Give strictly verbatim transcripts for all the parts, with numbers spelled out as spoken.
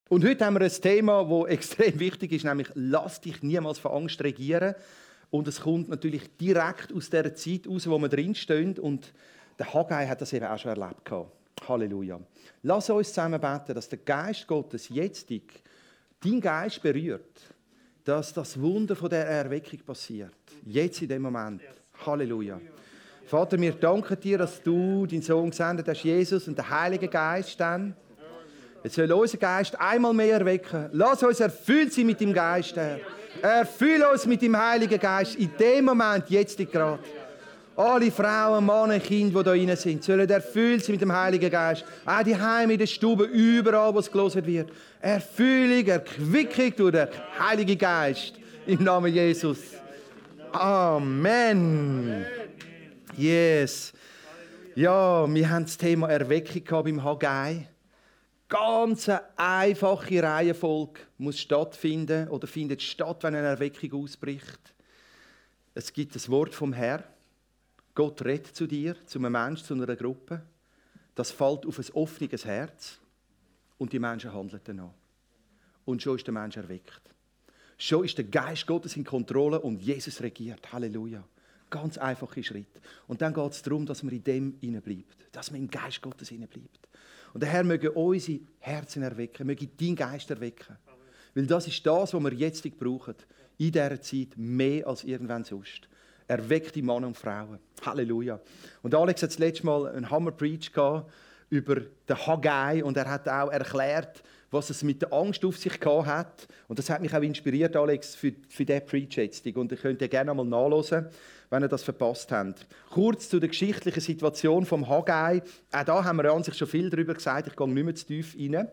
Und heute haben wir ein Thema, das extrem wichtig ist, nämlich «Lass dich niemals von Angst regieren». Und es kommt natürlich direkt aus der Zeit raus, wo wir drinstehen. Und der Haggai hat das eben auch schon erlebt. Halleluja. Lass uns zusammen beten, dass der Geist Gottes jetzt deinen Geist berührt, dass das Wunder von der Erweckung passiert. Jetzt in dem Moment. Halleluja. Vater, wir danken dir, dass du deinen Sohn gesendet hast, Jesus, und der Heilige Geist dann. Jetzt soll unser Geist einmal mehr erwecken. Lass uns erfüllt sein mit dem Geist, Herr. Erfüll uns mit dem Heiligen Geist in dem Moment, jetzt gerade. Alle Frauen, Männer, Kinder, die hier rein sind, sollen erfüllt sein mit dem Heiligen Geist. Auch die Heime in der Stube, überall, wo es gelesen wird. Erfüllung, Erquickung durch den Heiligen Geist. Im Namen Jesus. Amen. Yes. Ja, wir haben das Thema Erweckung beim Haggai. Ganz eine einfache Reihenfolge muss stattfinden oder findet statt, wenn eine Erweckung ausbricht. Es gibt das Wort vom Herrn. Gott redet zu dir, zu einem Menschen, zu einer Gruppe. Das fällt auf ein offenes Herz und die Menschen handeln danach. Und schon ist der Mensch erweckt. Schon ist der Geist Gottes in Kontrolle und Jesus regiert. Halleluja. Ganz einfacher Schritt. Und dann geht es darum, dass man in dem hineinbleibt. Dass man im Geist Gottes hineinbleibt. Und der Herr möge unsere Herzen erwecken, möge deinen Geist erwecken. Weil das ist das, was wir jetzt brauchen. In dieser Zeit mehr als irgendwann sonst. Erweckte Männer und Frauen. Halleluja. Und Alex hat das letzte Mal einen Hammer-Preach gehabt über den Haggai und er hat auch erklärt, was es mit der Angst auf sich gehabt hat. Und das hat mich auch inspiriert, Alex, für, für diesen Preach jetzt. Und ihr könnt ja gerne einmal nachhören, wenn ihr das verpasst habt. Kurz zu der geschichtlichen Situation vom Haggai. Auch da haben wir an sich schon viel darüber gesagt. Ich gehe nicht mehr zu tief rein.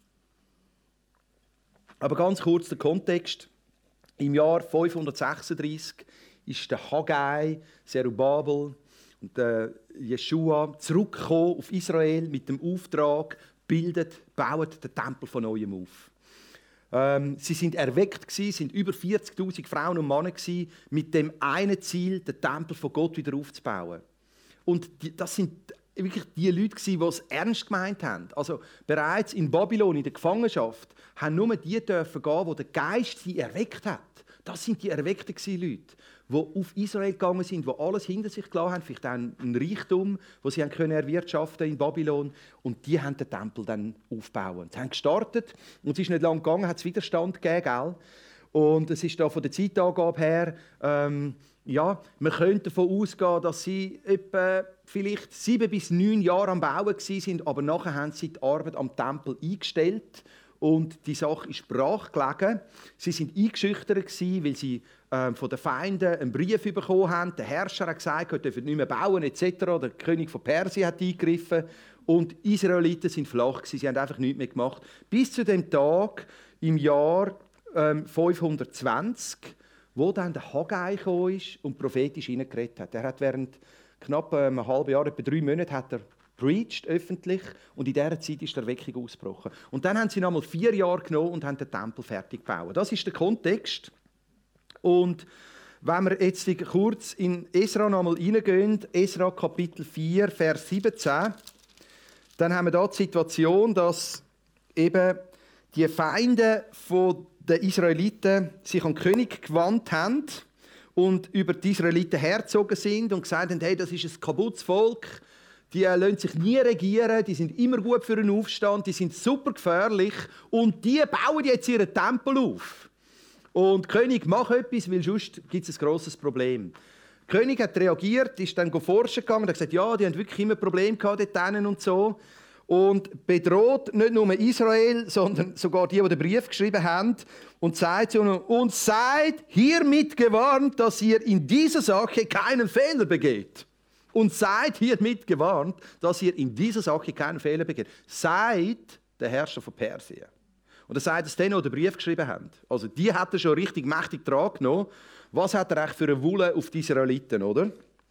Aber ganz kurz der Kontext. Im Jahr fünfhundertsechsunddreißig ist der Haggai, Zerubabel und der Jeschua zurückgekommen auf Israel mit dem Auftrag, bildet, baut den Tempel von neuem auf. Ähm, sie sind erweckt gewesen, sind über vierzigtausend Frauen und Männer gewesen, mit dem einen Ziel, den Tempel von Gott wieder aufzubauen. Und die, das sind wirklich die Leute gewesen, die es ernst gemeint haben. Also bereits in Babylon, in der Gefangenschaft, haben nur die dürfen gehen, wo der Geist sie erweckt hat. Das sind die erweckten Leute, die auf Israel gegangen sind, die alles hinter sich gelassen haben, vielleicht auch einen Reichtum, den sie können erwirtschaften in Babylon. Und die haben den Tempel dann aufgebaut. Sie haben gestartet und es ist nicht lange gegangen, hat es Widerstand gegeben, gell? Und es ist da von der Zeitangabe her, ähm, ja, man könnte davon ausgehen, dass sie etwa vielleicht sieben bis neun Jahre am Bauen waren, aber nachher haben sie die Arbeit am Tempel eingestellt. Und die Sache ist brach gelegen. Sie waren eingeschüchtert, weil sie ähm, von den Feinden einen Brief bekommen haben. Der Herrscher hat gesagt, er dürfe nicht mehr bauen, et cetera. Der König von Persien hat eingegriffen. Und die Israeliten sind flach gewesen. Sie haben einfach nichts mehr gemacht. Bis zu dem Tag im Jahr ähm, fünfhundertzwanzig, wo dann der Haggai gekommen ist und prophetisch hineingeredet hat. Er hat während knapp ähm, einem halben Jahr, etwa drei Monate, hat er preached öffentlich und in dieser Zeit ist die Erweckung ausgebrochen. Und dann haben sie nochmal vier Jahre genommen und haben den Tempel fertig gebaut. Das ist der Kontext. Und wenn wir jetzt kurz in Esra nochmal reingehen, Esra Kapitel vier, Vers siebzehn, dann haben wir da die Situation, dass eben die Feinde der Israeliten sich an den König gewandt haben und über die Israeliten hergezogen sind und gesagt haben, hey, das ist ein kaputtes Volk. Die lassen sich nie regieren, die sind immer gut für einen Aufstand, die sind super gefährlich und die bauen jetzt ihren Tempel auf. Und der König macht etwas, weil sonst gibt es ein grosses Problem. Der König hat reagiert, ist dann forschen gegangen und hat gesagt, ja, die haben wirklich immer Probleme gehabt dort und so. Und bedroht nicht nur Israel, sondern sogar die, die den Brief geschrieben haben. Und sagt zu ihnen, und seid hiermit gewarnt, dass ihr in dieser Sache keinen Fehler begeht. Und seid hiermit gewarnt, dass ihr in dieser Sache keinen Fehler begeht. Seid der Herrscher von Persien. Und er sagt es denen, die den Brief geschrieben haben. Also die hat er schon richtig mächtig dran genommen. Was hat er eigentlich für eine Wulle auf die Israeliten, oder?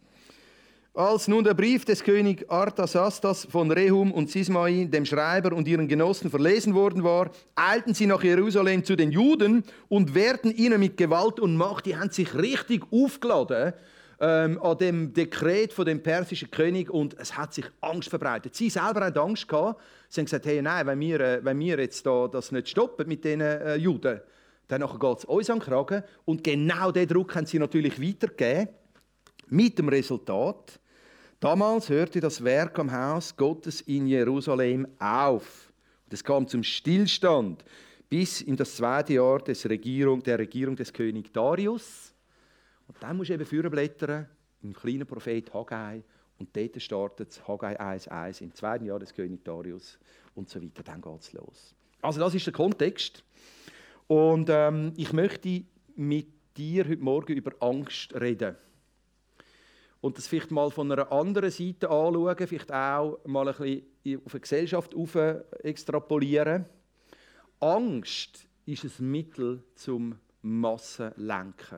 Als nun der Brief des Königs Artasastas von Rehum und Sismai, dem Schreiber und ihren Genossen, verlesen worden war, eilten sie nach Jerusalem zu den Juden und wehrten ihnen mit Gewalt und Macht. Die haben sich richtig aufgeladen, ähm, an dem Dekret von dem persischen König und es hat sich Angst verbreitet. Sie selber hatten Angst gehabt. Sie haben gesagt, hey, nein, wenn wir, äh, wenn wir jetzt da das nicht stoppen mit diesen äh, Juden, dann geht es uns an den Kragen. Und genau diesen Druck haben sie natürlich weitergegeben. Mit dem Resultat, damals hörte das Werk am Haus Gottes in Jerusalem auf. Und es kam zum Stillstand bis in das zweite Jahr des Regierung, der Regierung des Königs Darius. Und dann musst du eben vorblättern im kleinen Prophet Haggai. Und dort startet es Haggai eins eins im zweiten Jahr des Königs Darius und so weiter. Dann geht es los. Also das ist der Kontext. Und ähm, ich möchte mit dir heute Morgen über Angst reden. Und das vielleicht mal von einer anderen Seite anschauen, vielleicht auch mal ein bisschen auf eine Gesellschaft auf extrapolieren. Angst ist ein Mittel zum Massenlenken.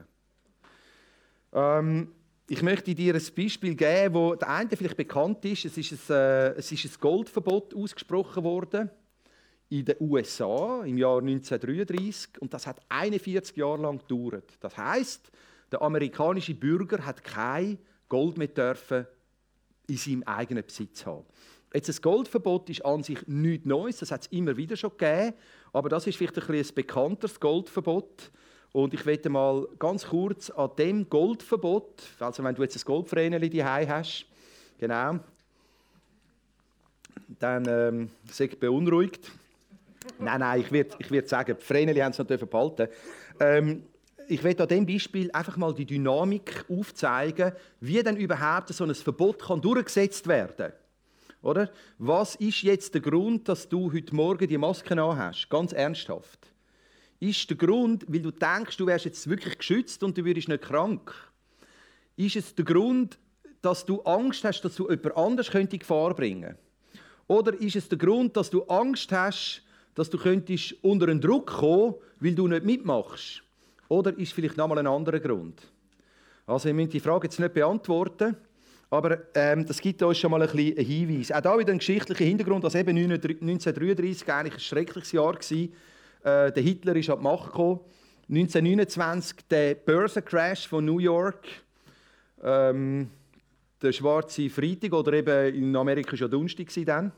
Ähm, ich möchte dir ein Beispiel geben, wo der eine vielleicht bekannt ist. Es ist ein, äh, es ist ein Goldverbot ausgesprochen worden in den U S A im Jahr neunzehnhundertdreiunddreißig und das hat einundvierzig Jahre lang gedauert. Das heisst, der amerikanische Bürger hat kein Gold mehr dürfen in seinem eigenen Besitz haben. Jetzt, ein Goldverbot ist an sich nichts Neues, das hat es immer wieder schon gegeben, aber das ist vielleicht ein, ein bekannteres Goldverbot. Und ich möchte mal ganz kurz an dem Goldverbot, also wenn du jetzt ein Goldvreneli daheim hast, genau, dann ähm, sei beunruhigt. Nein, nein, ich würde ich würd sagen, die Vreneli haben es noch behalten. Ähm, ich möchte an diesem Beispiel einfach mal die Dynamik aufzeigen, wie denn überhaupt so ein Verbot kann durchgesetzt werden kann. Oder? Was ist jetzt der Grund, dass du heute Morgen die Maske an hast? Ganz ernsthaft. Ist der Grund, weil du denkst, du wärst jetzt wirklich geschützt und du würdest nicht krank? Ist es der Grund, dass du Angst hast, dass du jemand anderes in Gefahr bringen könnte? Oder ist es der Grund, dass du Angst hast, dass du könntest unter einen Druck kommen, weil du nicht mitmachst? Oder ist es vielleicht noch mal ein anderer Grund? Also, ich möchte die Frage jetzt nicht beantworten, aber ähm, das gibt uns schon mal ein bisschen einen Hinweis. Auch da wieder ein geschichtlicher Hintergrund, dass eben neunzehnhundertdreiunddreißig eigentlich ein schreckliches Jahr war. Äh, der Hitler ist an die Macht gekommen. neunzehnhundertneunundzwanzig der Börsencrash von New York. Ähm, der schwarze Freitag oder eben in Amerika schon Donnerstag dann.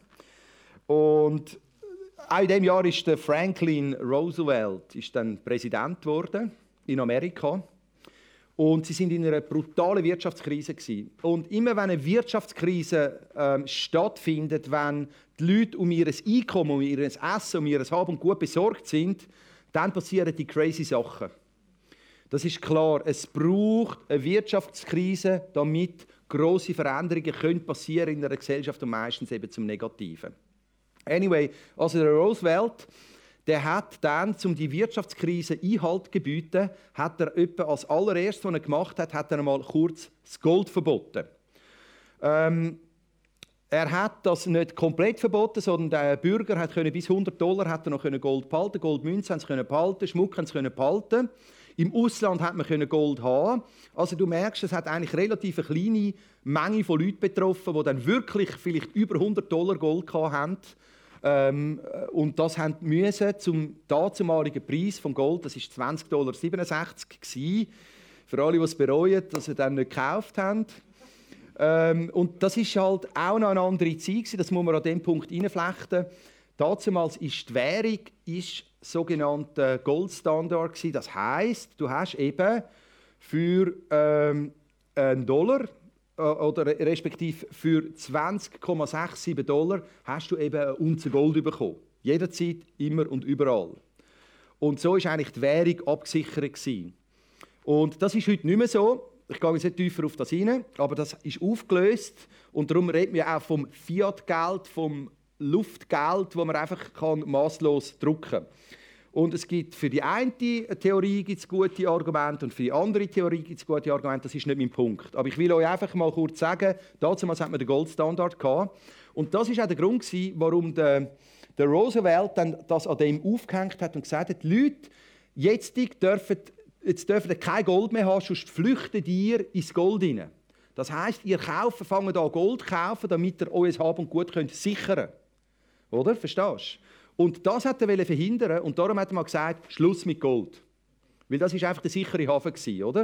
Und auch in diesem Jahr ist der Franklin Roosevelt ist dann Präsident geworden in Amerika. Und sie sind in einer brutalen Wirtschaftskrise gewesen. Und immer wenn eine Wirtschaftskrise ähm, stattfindet, wenn die Leute um ihr Einkommen, um ihr Essen, um ihr Haben und Gut besorgt sind, dann passieren die crazy Sachen. Das ist klar. Es braucht eine Wirtschaftskrise, damit grosse Veränderungen können passieren in einer Gesellschaft und meistens eben zum Negativen. Anyway, also der Roosevelt, der hat dann, um die Wirtschaftskrise Einhalt zu gebieten, hat er etwa als allererstes, was er gemacht hat, hat er einmal kurz das Gold verboten. Ähm, er hat das nicht komplett verboten, sondern der Bürger hat können, bis hundert Dollar hat er noch Gold behalten, Goldmünzen haben sie können behalten, Schmuck haben sie können behalten. Im Ausland hat man Gold haben. Also du merkst, es hat eigentlich relativ eine kleine Menge von Leuten betroffen, die dann wirklich vielleicht über hundert Dollar Gold hatten. Ähm, und das haben müssen zum dazumaligen Preis von Gold, das war zwanzig Komma siebenundsechzig Dollar, für alle, die es bereuen, dass sie dann nicht gekauft haben. Ähm, und das ist halt auch noch eine andere Zeit, das muss man an diesem Punkt reinflechten. Dazumals ist die Währung ist sogenannter Goldstandard gewesen. Das heisst, du hast eben für ähm, einen Dollar äh, oder respektive für zwanzig Komma siebenundsechzig Dollar hast du eben eine Unze Gold bekommen. Jederzeit, immer und überall. Und so war eigentlich die Währung abgesichert gewesen. Und das ist heute nicht mehr so. Ich gehe jetzt nicht tiefer auf das hinein, aber das ist aufgelöst. Und darum reden wir auch vom Fiat-Geld, vom Luftgeld, das man einfach kann masslos drucken kann. Und es gibt für die eine Theorie gibt's gute Argumente und für die andere Theorie gibt es gute Argumente. Das ist nicht mein Punkt. Aber ich will euch einfach mal kurz sagen, damals hat man den Goldstandard gehabt. Und das war auch der Grund, warum der, der Roosevelt dann das an dem aufgehängt hat und gesagt hat, Leute, jetzt dürfen, jetzt dürfen kein Gold mehr haben, sonst flüchten ihr ins Gold hinein. Das heisst, ihr kaufen, fangen an Gold zu kaufen, damit ihr euer Hab und Gut könnt sichern könnt. Oder? Verstehst du? Und das wollte er verhindern und darum hat er mal gesagt, Schluss mit Gold. Weil das war einfach der sichere Hafen, oder?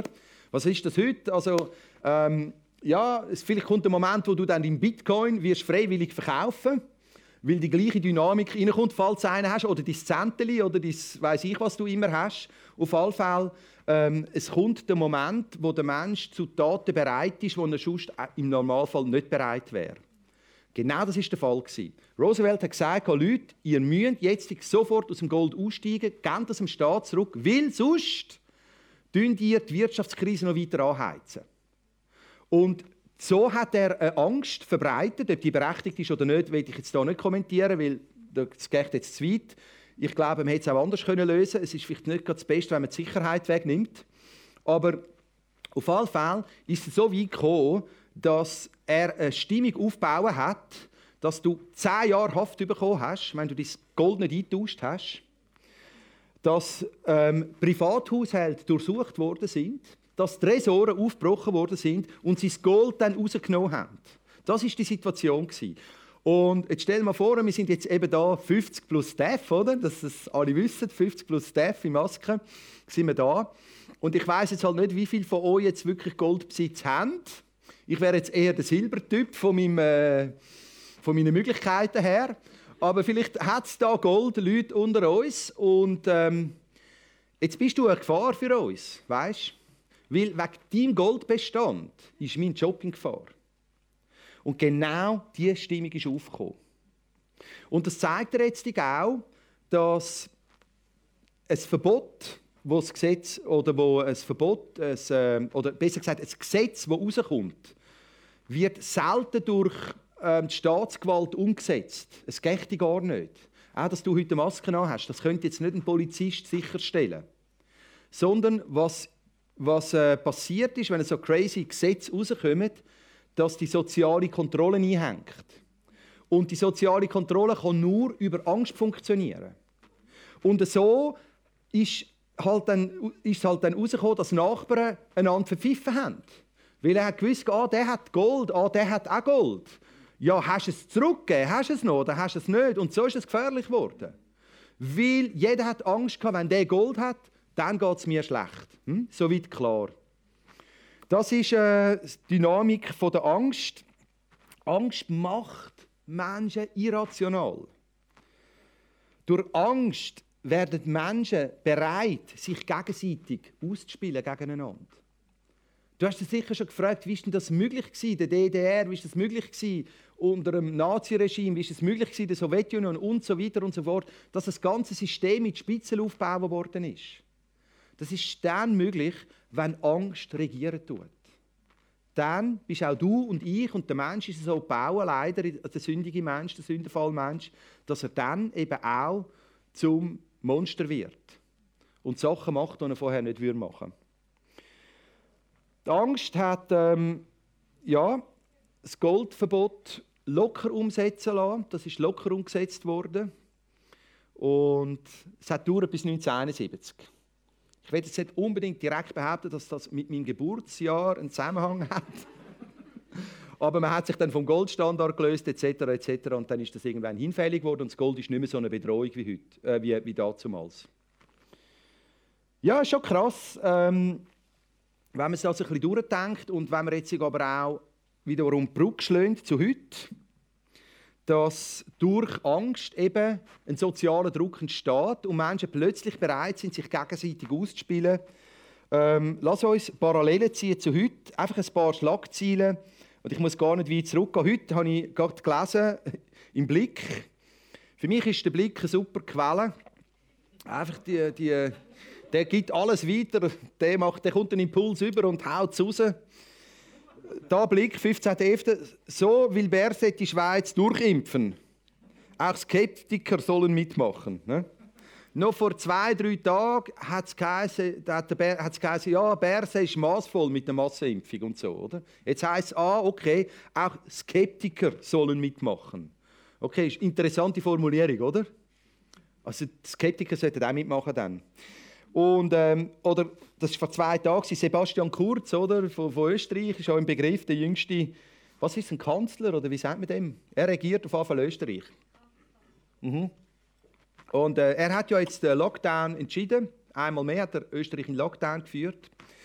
Was ist das heute? Also, ähm, ja, es, vielleicht kommt der Moment, wo du dann deinen Bitcoin wirst freiwillig verkaufen, weil die gleiche Dynamik reinkommt, falls du einen hast, oder dein Zenteli, oder dein, weiss ich, was du immer hast. Auf alle Fälle, ähm, es kommt der Moment, wo der Mensch zu Taten bereit ist, wo er sonst im Normalfall nicht bereit wäre. Genau das war der Fall. Roosevelt hat gesagt, Leute, ihr müsst jetzt sofort aus dem Gold aussteigen, gebt das dem Staat zurück, weil sonst tun ihr die Wirtschaftskrise noch weiter anheizen. Und so hat er eine Angst verbreitet. Ob die berechtigt ist oder nicht, will ich jetzt hier nicht kommentieren, weil das geht jetzt zu weit. Ich glaube, man hätte es auch anders können lösen. Es ist vielleicht nicht gerade das Beste, wenn man die Sicherheit wegnimmt. Aber auf alle Fälle ist es so weit gekommen, dass er eine Stimmung aufgebaut hat, dass du zehn Jahre Haft bekommen hast, wenn du dein Gold nicht eingetauscht hast, dass ähm, Privathaushalte durchsucht worden sind, dass Tresore aufgebrochen worden sind und sie das Gold dann rausgenommen haben. Das war die Situation. Und jetzt stell dir mal vor, wir sind jetzt eben da fünfzig plus Staff, oder? Dass das alle wissen, fünfzig plus Staff in Masken, sind wir da. Und ich weiss jetzt halt nicht, wie viele von euch jetzt wirklich Goldbesitz haben. Ich wäre jetzt eher der Silbertyp von, meinem, äh, von meinen Möglichkeiten her. Aber vielleicht hat es da Gold, Leute unter uns. Und ähm, jetzt bist du eine Gefahr für uns, weißt? Weil wegen deinem Goldbestand ist mein Job in Gefahr. Und genau diese Stimmung ist aufgekommen. Und das zeigt dir jetzt auch, dass ein Verbot, wo das Gesetz oder wo ein Verbot, ein, oder besser gesagt ein Gesetz, das rauskommt, wird selten durch ähm, die Staatsgewalt umgesetzt. Es geht gar nicht. Auch, dass du heute eine Maske an hast, das könnte jetzt nicht ein Polizist sicherstellen. Sondern was Was äh, passiert ist, wenn so crazy Gesetze rauskommen, dass die soziale Kontrolle einhängt. Und die soziale Kontrolle kann nur über Angst funktionieren. Und so ist halt dann, ist halt dann rausgekommen, dass Nachbarn einander verpfiffen haben. Weil er hat gewusst, ah, der hat Gold, ah, der hat auch Gold. Ja, hast du es zurückgegeben? Hast du es noch oder hast du es nicht? Und so ist es gefährlich geworden. Weil jeder hat Angst gehabt, wenn der Gold hat, dann geht es mir schlecht. Hm? Soweit klar. Das ist äh, die Dynamik von der Angst. Angst macht Menschen irrational. Durch Angst werden Menschen bereit, sich gegenseitig auszuspielen gegeneinander. Du hast dich sicher schon gefragt, wie ist denn das möglich gewesen, der D D R, wie ist das möglich gewesen, unter dem Naziregime, wie ist es möglich gewesen, der Sowjetunion und so weiter und so fort, dass das ganze System mit Spitzen aufgebaut worden ist. Das ist dann möglich, wenn Angst regieren tut. Dann bist auch du und ich und der Mensch ist so gebaut, leider der sündige Mensch, der Sündenfallmensch, dass er dann eben auch zum Monster wird und Sachen macht, die er vorher nicht machen würde. Die Angst hat ähm, ja, das Goldverbot locker umsetzen lassen. Das ist locker umgesetzt worden. Und es hat gedauert bis neunzehnhunderteinundsiebzig. Ich will jetzt nicht unbedingt direkt behaupten, dass das mit meinem Geburtsjahr einen Zusammenhang hat. Aber man hat sich dann vom Goldstandard gelöst, et cetera et cetera. Und dann ist das irgendwann hinfällig geworden und das Gold ist nicht mehr so eine Bedrohung wie heute, äh, wie, wie damals. Ja, ist schon krass, ähm, wenn man es das ein bisschen durchdenkt und wenn man jetzt aber auch wiederum die Brücke schlägt zu heute, dass durch Angst eben ein sozialer Druck entsteht und Menschen plötzlich bereit sind, sich gegenseitig auszuspielen. Ähm, lass uns Parallelen ziehen zu heute. Einfach ein paar Schlagzeilen. Und ich muss gar nicht weit zurückgehen. Heute habe ich gerade gelesen, im Blick. Für mich ist der Blick eine super Quelle. Einfach die, die, der gibt alles weiter. Der, macht, der kommt einen Impuls über und haut es raus. Da Blick, fünfzehnter elfter So will Berset die Schweiz durchimpfen. Auch Skeptiker sollen mitmachen. Ne? Noch vor zwei, drei Tagen hat es geheißen, geheißen, ja, Berset ist maßvoll mit der Massenimpfung und so. Oder? Jetzt heisst es, ah, okay, auch Skeptiker sollen mitmachen. Okay, ist eine interessante Formulierung, oder? Also die Skeptiker sollten auch mitmachen dann. Und, ähm, oder, das war vor zwei Tagen, Sebastian Kurz oder, von, von Österreich, ist auch im Begriff der jüngste, was ist ein Kanzler oder wie sagt man dem? Er regiert auf jeden Fall Österreich. Mhm. Und äh, er hat ja jetzt den Lockdown entschieden. Einmal mehr hat er Österreich in Lockdown geführt.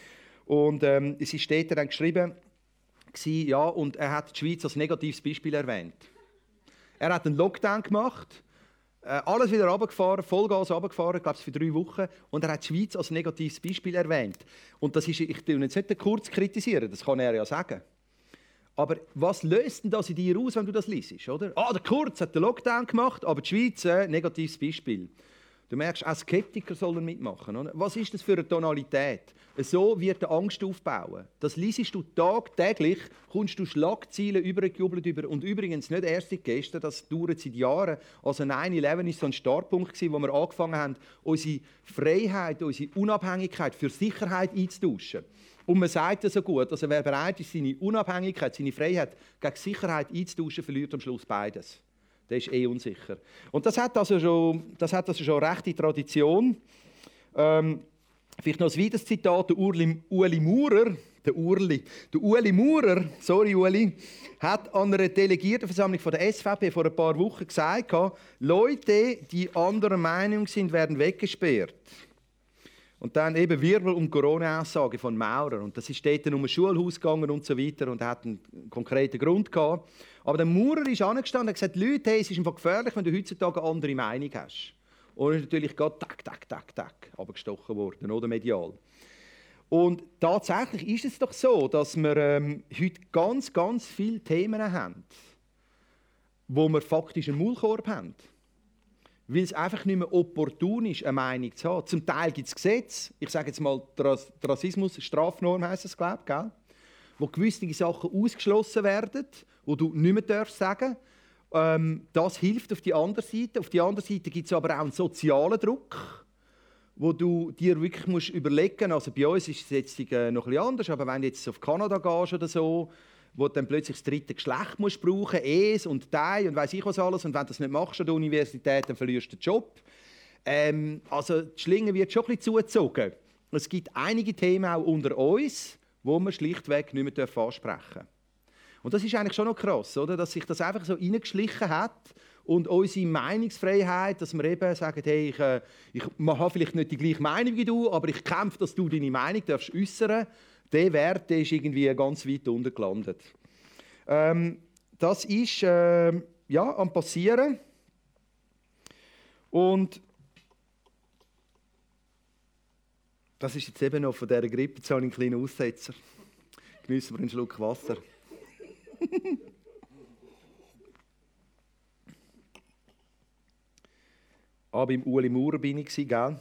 Und ähm, es ist dort dann geschrieben, gewesen, ja, und er hat die Schweiz als negatives Beispiel erwähnt. Er hat einen Lockdown gemacht, äh, alles wieder runtergefahren, Vollgas runtergefahren, glaube ich, für drei Wochen. Und er hat die Schweiz als negatives Beispiel erwähnt. Und das ist, ich will jetzt nicht kurz kritisieren, das kann er ja sagen. Aber was löst denn das in dir aus, wenn du das liest? Oder? Ah, der Kurz hat den Lockdown gemacht, aber die Schweiz, äh, negatives Beispiel. Du merkst, auch Skeptiker sollen mitmachen. Oder? Was ist das für eine Tonalität? So wird die Angst aufbauen. Das liest du tagtäglich, kommst du Schlagzeilen übergejubelt über. Und übrigens nicht erst seit gestern, das dauert seit Jahren. Also neun elf war so ein Startpunkt, wo wir angefangen haben, unsere Freiheit, unsere Unabhängigkeit für Sicherheit einzutauschen. Und man sagt es so gut, also wer bereit ist, seine Unabhängigkeit, seine Freiheit gegen Sicherheit einzutauschen, verliert am Schluss beides. Der ist eh unsicher. Und das hat also schon, das hat also schon rechte Tradition. Ähm, vielleicht noch ein weiteres Zitat, der Uli, Uli Maurer, der Urli, der Uli Maurer, sorry Uli, hat an einer Delegiertenversammlung von der S V P vor ein paar Wochen gesagt, Leute, die anderer Meinung sind, werden weggesperrt. Und dann eben Wirbel um Corona-Aussage von Maurer. Und das ist dort um ein Schulhaus gegangen und so weiter und hat einen konkreten Grund gehabt. Aber der Maurer ist angestanden und hat gesagt, Leute, hey, es ist einfach gefährlich, wenn du heutzutage eine andere Meinung hast. Und ist natürlich gerade tak, tak, tak, tak, abgestochen worden, oder medial. Und tatsächlich ist es doch so, dass wir ähm, heute ganz, ganz viele Themen haben, wo wir faktisch einen Maulkorb haben. Weil es einfach nicht mehr opportun ist, eine Meinung zu haben. Zum Teil gibt es Gesetze, ich sage jetzt mal, die Rassismus-Strafnorm heisst es, glaube ich, wo gewisse Sachen ausgeschlossen werden, die du nicht mehr darfst sagen. Ähm, das hilft auf die andere Seite. Auf die andere Seite gibt es aber auch einen sozialen Druck, wo du dir wirklich musst überlegen musst. Also bei uns ist es jetzt äh, noch ein bisschen anders, aber wenn du jetzt auf Kanada gehst oder so, wo du dann plötzlich das dritte Geschlecht musst brauchen, Es und Dei und weiss ich was alles. Und wenn du das nicht machst an der Universität, dann verlierst du den Job. Ähm, also die Schlinge wird schon ein bisschen zugezogen. Es gibt einige Themen auch unter uns, wo man schlichtweg nicht mehr ansprechen darf. Und das ist eigentlich schon noch krass, oder? Dass sich das einfach so reingeschlichen hat und unsere Meinungsfreiheit, dass wir eben sagen, hey, ich, äh, ich habe vielleicht nicht die gleiche Meinung wie du, aber ich kämpfe, dass du deine Meinung darfst äußern. Der Wert der ist irgendwie ganz weit unten gelandet. Ähm, das ist äh, ja, am Passieren. Und das ist jetzt eben noch von dieser Grippe. Jetzt habe ich einen kleinen Aussetzer. Geniessen wir einen Schluck Wasser. Ah, beim Uli Maurer bin ich, gell?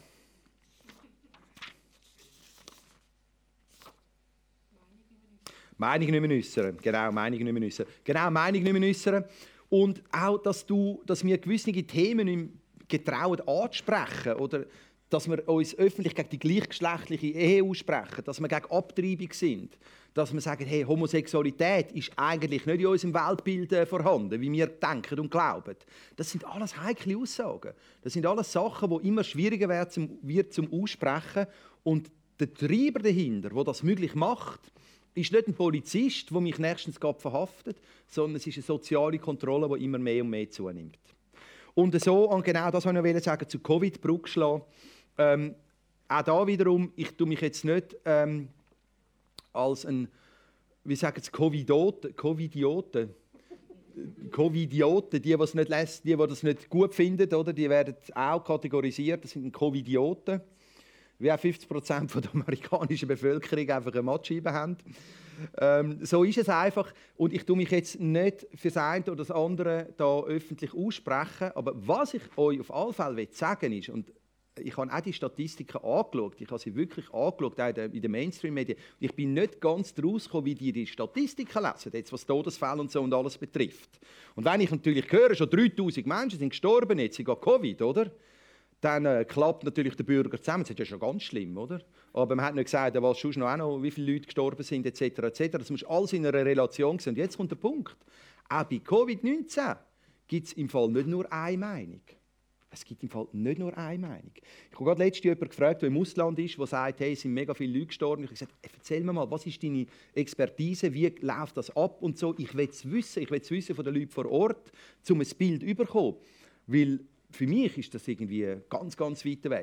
Meinung nicht mehr äußern. Genau, Meinung nicht mehr äußern. Genau, Meinung nicht mehr äußern. Und auch, dass, du, dass wir gewisse Themen nicht getrauen anzusprechen oder dass wir uns öffentlich gegen die gleichgeschlechtliche Ehe aussprechen, dass wir gegen Abtreibung sind, dass wir sagen, hey, Homosexualität ist eigentlich nicht in unserem Weltbild äh, vorhanden, wie wir denken und glauben. Das sind alles heikle Aussagen. Das sind alles Sachen, die immer schwieriger werden zum, wird zum Aussprechen. Und der Treiber dahinter, der das möglich macht, ist nicht ein Polizist, der mich nächstens verhaftet, sondern es ist eine soziale Kontrolle, die immer mehr und mehr zunimmt. Und so, und genau das wollte ich sagen, zu Covid Brücke schlagen. Ähm, auch da wiederum, ich tue mich jetzt nicht ähm, als ein, wie sagen es, Covidioten, Covidioten, Covidioten, die, die es nicht lesen, die, die das nicht gut finden, oder, die werden auch kategorisiert, das sind Covidioten. Wie auch fünfzig Prozent der amerikanischen Bevölkerung einfach eine Mattscheibe haben. Ähm, so ist es einfach. Und ich tue mich jetzt nicht für das eine oder das andere da öffentlich aussprechen. Aber was ich euch auf alle Fälle sagen will, ist, und ich habe auch die Statistiken angeschaut, ich habe sie wirklich angeschaut, auch in den Mainstream-Medien. Ich bin nicht ganz daraus gekommen, wie die die Statistiken lesen, jetzt was Todesfälle und so und alles betrifft. Und wenn ich natürlich höre, schon dreitausend Menschen sind gestorben jetzt wegen Covid, oder? Dann äh, klappt natürlich der Bürger zusammen. Das ist ja schon ganz schlimm, oder? Aber man hat nicht gesagt, was sonst noch, auch noch, wie viele Leute gestorben sind, et cetera et cetera. Das muss alles in einer Relation sein. Und jetzt kommt der Punkt. Auch bei Covid neunzehn gibt es im Fall nicht nur eine Meinung. Es gibt im Fall nicht nur eine Meinung. Ich habe gerade letztens jemanden gefragt, der im Ausland ist, der sagt, hey, es sind mega viele Leute gestorben. Ich habe gesagt, erzähl mir mal, was ist deine Expertise, wie läuft das ab und so. Ich will es wissen, ich will es wissen von den Leuten vor Ort, um ein Bild zu bekommen. Weil für mich ist das irgendwie ganz, ganz weit weg.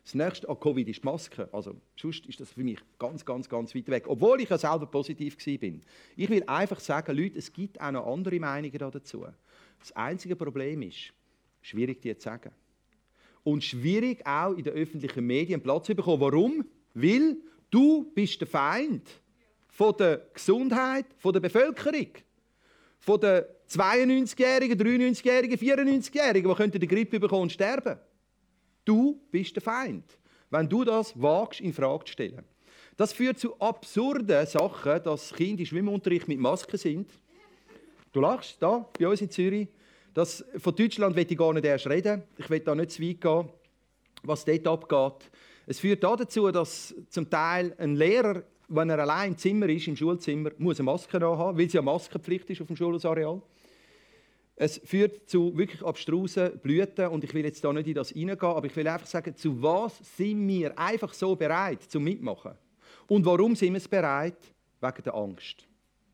Das nächste an Covid ist die Maske. Also, sonst ist das für mich ganz, ganz, ganz weit weg. Obwohl ich ja selber positiv war. Ich will einfach sagen, Leute, es gibt auch noch andere Meinungen dazu. Das einzige Problem ist, schwierig die zu sagen. Und schwierig auch in den öffentlichen Medien Platz zu bekommen. Warum? Weil du bist der Feind von der Gesundheit von der Bevölkerung. Von den zweiundneunzigjährigen, dreiundneunzigjährigen, vierundneunzigjährigen, die die Grippe bekommen und sterben. Du bist der Feind, wenn du das wagst, in Frage zu stellen. Das führt zu absurden Sachen, dass Kinder im Schwimmunterricht mit Masken sind. Du lachst, da, bei uns in Zürich. Das, von Deutschland will ich gar nicht erst reden. Ich will da nicht zu weit gehen, was dort abgeht. Es führt dazu, dass zum Teil ein Lehrer, wenn er allein im Zimmer ist, im Schulzimmer, muss eine Maske haben, weil es ja Maskenpflicht ist auf dem Schulareal. Es führt zu wirklich abstrusen Blüten und ich will jetzt da nicht in das hineingehen, aber ich will einfach sagen, zu was sind wir einfach so bereit zum Mitmachen? Und warum sind wir es bereit? Wegen der Angst.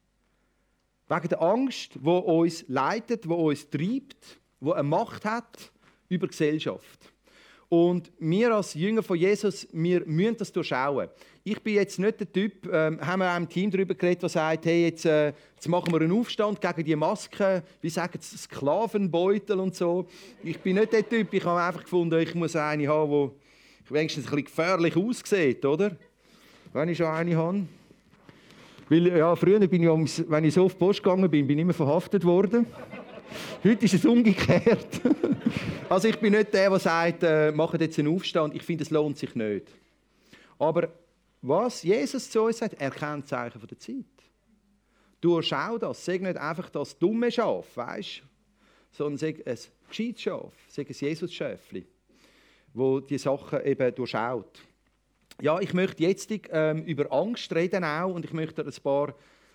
Wegen der Angst, die uns leitet, die uns treibt, die eine Macht hat über die Gesellschaft. Und wir als Jünger von Jesus, wir müssen das durchschauen. Ich bin jetzt nicht der Typ, ähm, haben wir auch im Team darüber geredet, der sagt, hey, jetzt, äh, jetzt machen wir einen Aufstand gegen die Masken, wie sagen sie, Sklavenbeutel und so. Ich bin nicht der Typ, ich habe einfach gefunden, ich muss eine haben, die wenigstens ein bisschen gefährlich aussieht, oder? Wenn ich schon eine habe. Weil, ja, früher, bin ich, wenn ich so auf die Post gegangen bin, bin ich immer verhaftet worden. Heute ist es umgekehrt. Also ich bin nicht der, der sagt, äh, macht jetzt einen Aufstand. Ich finde, es lohnt sich nicht. Aber was Jesus zu uns sagt, er kennt Zeichen der Zeit. Durchschau das. Sag nicht einfach das dumme Schaf, weißt? Sondern sag ein gescheites Schaf. Sag ein Jesus-Schäfli, wo die Sachen eben durchschaut. Ja, ich möchte jetzt ähm, über Angst reden auch und ich möchte ein paar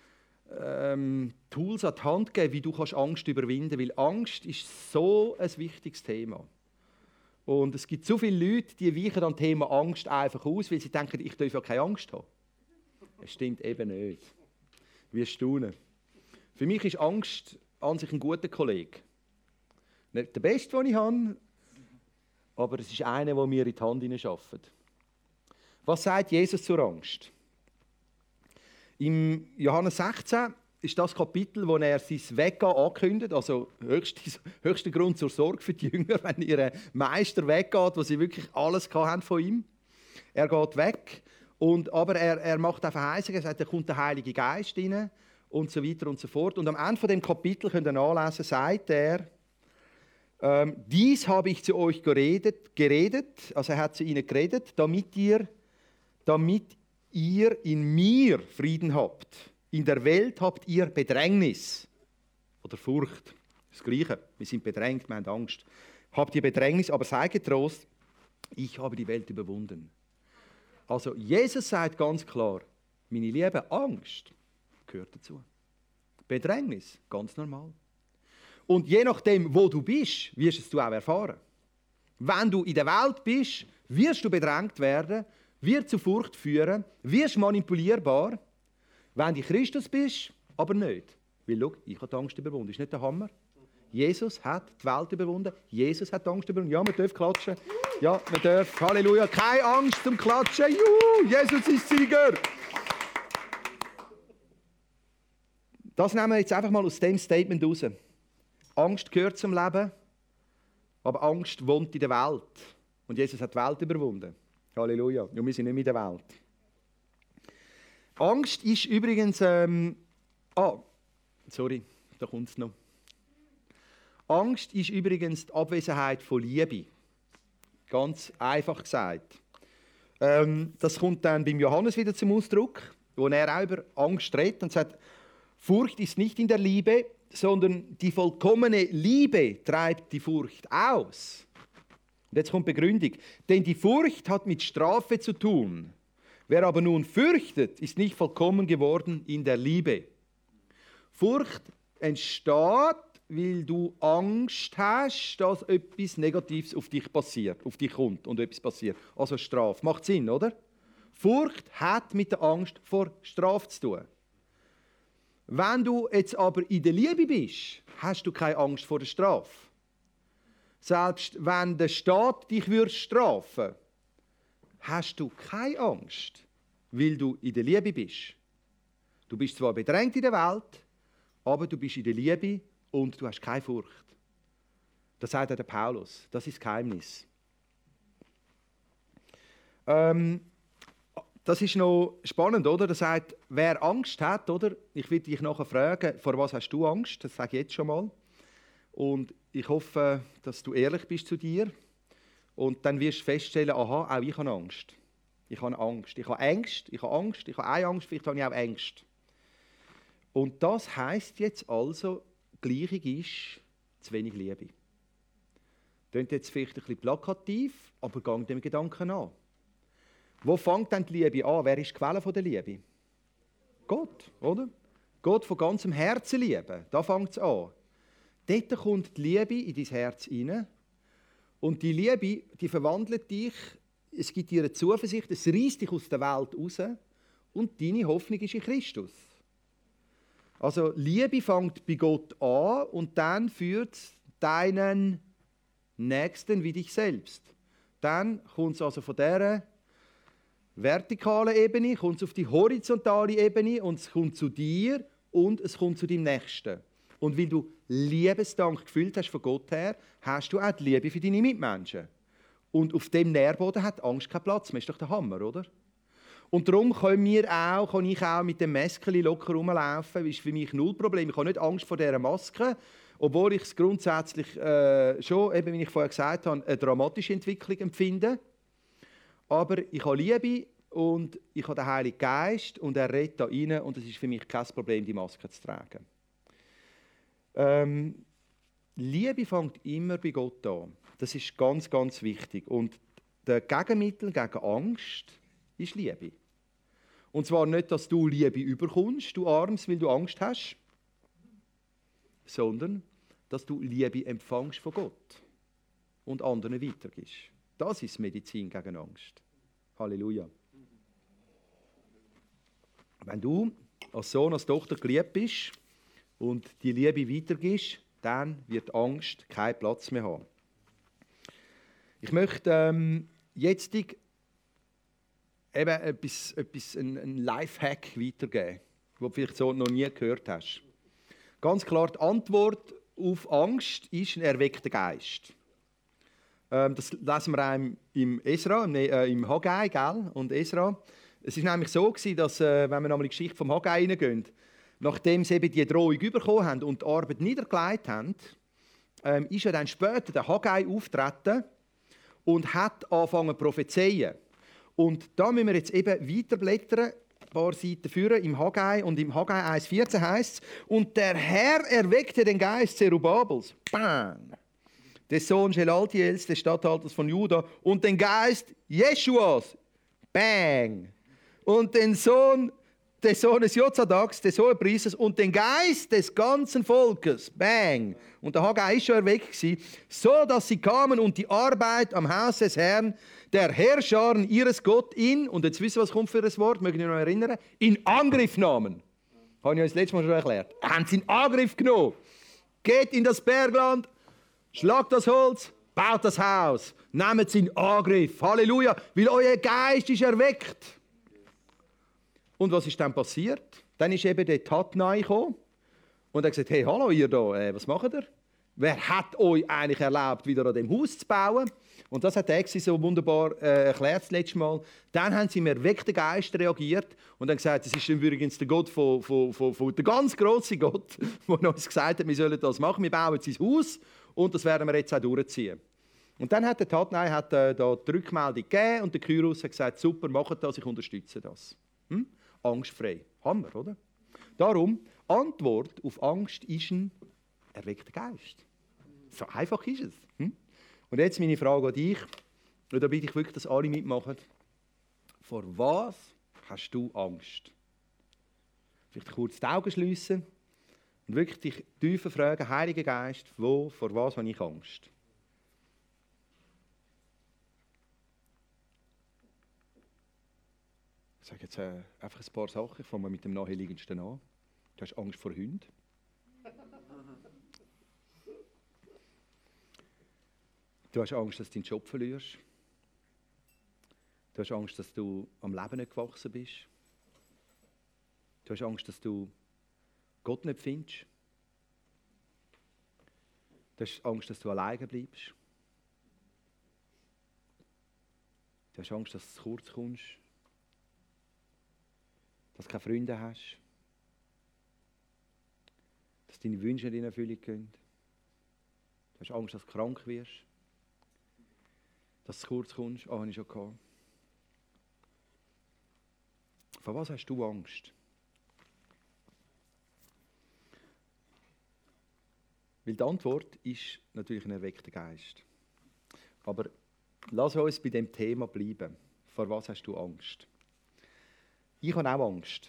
ähm, Tools an die Hand geben, wie du kannst Angst überwinden kannst. Weil Angst ist so ein wichtiges Thema. Und es gibt so viele Leute, die weichen an Thema Angst einfach aus, weil sie denken, ich darf ja keine Angst haben. Das stimmt eben nicht. Wir staunen. Für mich ist Angst an sich ein guter Kollege. Nicht der Beste, den ich habe, aber es ist einer, der mir in die Hand hineinarbeitet. Was sagt Jesus zur Angst? Im Johannes sechzehn ist das Kapitel, wo er sein Weggehen ankündigt, also höchster, höchster Grund zur Sorge für die Jünger, wenn ihr Meister weggeht, wo sie wirklich alles haben von ihm. Er geht weg, und, aber er, er macht auch Verheißungen, er sagt, da kommt der Heilige Geist rein und so weiter und so fort. Und am Ende von dem Kapitel, könnt ihr nachlesen, sagt er, ähm, dies habe ich zu euch geredet, geredet, also er hat zu ihnen geredet, damit ihr damit ihr in mir Frieden habt. In der Welt habt ihr Bedrängnis oder Furcht. Das Gleiche. Wir sind bedrängt, wir haben Angst. Habt ihr Bedrängnis, aber seid getrost, ich habe die Welt überwunden. Also Jesus sagt ganz klar, meine Liebe, Angst gehört dazu. Bedrängnis, ganz normal. Und je nachdem, wo du bist, wirst es du auch erfahren. Wenn du in der Welt bist, wirst du bedrängt werden, wird zu Furcht führen, wirst manipulierbar, wenn du Christus bist, aber nicht. Weil, schau, ich habe die Angst überwunden. Ist nicht der Hammer? Jesus hat die Welt überwunden. Jesus hat die Angst überwunden. Ja, man darf klatschen. Ja, man darf. Halleluja. Keine Angst zum Klatschen. Juhu, Jesus ist Sieger. Das nehmen wir jetzt einfach mal aus dem Statement raus. Angst gehört zum Leben, aber Angst wohnt in der Welt. Und Jesus hat die Welt überwunden. Halleluja. Und wir sind nicht mehr in der Welt. Angst ist übrigens... Ähm, ah, sorry, da kommt es noch. Angst ist übrigens die Abwesenheit von Liebe. Ganz einfach gesagt. Ähm, das kommt dann beim Johannes wieder zum Ausdruck, wo er auch über Angst redet und sagt, Furcht ist nicht in der Liebe, sondern die vollkommene Liebe treibt die Furcht aus. Und jetzt kommt Begründung. Denn die Furcht hat mit Strafe zu tun. Wer aber nun fürchtet, ist nicht vollkommen geworden in der Liebe. Furcht entsteht, weil du Angst hast, dass etwas Negatives auf dich passiert, auf dich kommt und etwas passiert. Also Strafe. Macht Sinn, oder? Furcht hat mit der Angst vor Strafe zu tun. Wenn du jetzt aber in der Liebe bist, hast du keine Angst vor der Strafe. Selbst wenn der Staat dich strafen würde, hast du keine Angst, weil du in der Liebe bist. Du bist zwar bedrängt in der Welt, aber du bist in der Liebe und du hast keine Furcht. Das sagt auch der Paulus. Das ist das Geheimnis. Ähm, das ist noch spannend, oder? Das sagt, wer Angst hat, oder? Ich will dich nachher fragen, vor was hast du Angst? Das sage ich jetzt schon mal. Und ich hoffe, dass du ehrlich bist zu dir. Und dann wirst du feststellen, aha, auch ich habe Angst. Ich habe Angst. Ich habe Angst, ich habe Angst, ich habe eine Angst, vielleicht habe ich auch Angst. Und das heisst jetzt also, Gleichung ist zu wenig Liebe. Klingt jetzt vielleicht ein bisschen plakativ, aber gang dem Gedanken an. Wo fängt denn die Liebe an? Wer ist die Quelle der Liebe? Gott, oder? Gott von ganzem Herzen lieben, da fängt es an. Dort kommt die Liebe in dein Herz hinein. Und die Liebe, die verwandelt dich, es gibt dir eine Zuversicht, es reißt dich aus der Welt raus und deine Hoffnung ist in Christus. Also Liebe fängt bei Gott an und dann führt deinen Nächsten wie dich selbst. Dann kommt es also von dieser vertikalen Ebene, kommt es auf die horizontale Ebene und es kommt zu dir und es kommt zu deinem Nächsten. Und weil du Liebesdank gefühlt hast von Gott her, hast du auch die Liebe für deine Mitmenschen. Und auf dem Nährboden hat Angst keinen Platz mehr. Ist doch der Hammer, oder? Und darum können wir auch, kann ich auch mit dem Maskeli locker rumlaufen. Das ist für mich null Problem. Ich habe nicht Angst vor dieser Maske, obwohl ich es grundsätzlich äh, schon, eben, wie ich vorher gesagt habe, eine dramatische Entwicklung empfinde. Aber ich habe Liebe und ich habe den Heiligen Geist und er redet da rein und es ist für mich kein Problem, die Maske zu tragen. Ähm, Liebe fängt immer bei Gott an. Das ist ganz, ganz wichtig. Und das Gegenmittel gegen Angst ist Liebe. Und zwar nicht, dass du Liebe überkommst, du Arms, weil du Angst hast, sondern dass du Liebe empfängst von Gott und anderen weitergibst. Das ist Medizin gegen Angst. Halleluja. Wenn du als Sohn, als Tochter geliebt bist und die Liebe weitergibst, dann wird Angst keinen Platz mehr haben. Ich möchte ähm, jetzt eben etwas, etwas, einen Lifehack weitergeben, den du vielleicht so noch nie gehört hast. Ganz klar, die Antwort auf Angst ist ein erweckter Geist. Ähm, das lesen wir auch im Esra, im, äh, im Haggai, gell? Und Esra. Es war nämlich so, dass, äh, wenn wir nochmal in die Geschichte vom Haggai hineingehen, nachdem sie eben die Drohung bekommen haben und die Arbeit niedergelegt haben, ähm, ist ja dann später der Haggai auftreten und hat angefangen zu prophezeien. Und da müssen wir jetzt eben weiterblättern, ein paar Seiten führen im Haggai. Und im Haggai eins vierzehn heißt es, und der Herr erweckte den Geist Zerubabels, bang, des Sohns Shelaltiels, des Statthalters von Juda, und den Geist Jeschuas, bang, und den Sohn des Sohnes Jozadaks, des Hohepriesters, und den Geist des ganzen Volkes, bang. Und der Haggai war schon erweckt, so dass sie kamen und die Arbeit am Haus des Herrn, der Herrscharen ihres Gott in, und jetzt wissen wir, was kommt für ein Wort, mögen wir noch erinnern, in Angriff nahmen. Habe ich euch das letzte Mal schon erklärt. Haben sie in Angriff genommen. Geht in das Bergland, schlagt das Holz, baut das Haus, nehmt es in Angriff. Halleluja, weil euer Geist ist erweckt. Und was ist dann passiert? Dann ist eben der Tatnai gekommen und hat gesagt, hey, hallo ihr da, äh, was macht ihr? Wer hat euch eigentlich erlaubt, wieder an dem Haus zu bauen? Und das hat der Exi so wunderbar äh, erklärt das letzte Mal. Dann haben sie im erweckten Geist reagiert und haben gesagt, das ist übrigens der Gott von, von, von, von der ganz grosse Gott, der uns gesagt hat, wir sollen das machen, wir bauen sein Haus und das werden wir jetzt auch durchziehen. Und dann hat der Tatnai hat, äh, da die Rückmeldung gegeben und der Kyros hat gesagt, super, macht das, ich unterstütze das. Hm? Angstfrei. Hammer, oder? Darum, Antwort auf Angst ist ein erweckter Geist. So einfach ist es. Hm? Und jetzt meine Frage an dich, und da bitte ich wirklich, dass alle mitmachen. Vor was hast du Angst? Vielleicht kurz die Augen schliessen und wirklich dich tiefer fragen, Heiliger Geist, wo, vor was habe ich Angst? Ich sage jetzt äh, einfach ein paar Sachen. Ich fange mal mit dem Naheliegendsten an. Du hast Angst vor Hunden. Du hast Angst, dass du deinen Job verlierst. Du hast Angst, dass du am Leben nicht gewachsen bist. Du hast Angst, dass du Gott nicht findest. Du hast Angst, dass du alleine bleibst. Du hast Angst, dass du zu kurz kommst. Dass du keine Freunde hast. Dass deine Wünsche nicht in Erfüllung gehen. Du hast Angst, dass du krank wirst. Dass du zu kurz kommst. Ah, habe ich schon gehabt. Vor was hast du Angst? Weil die Antwort ist natürlich ein erweckter Geist. Aber lass uns bei dem Thema bleiben. Vor was hast du Angst? Ich habe auch Angst.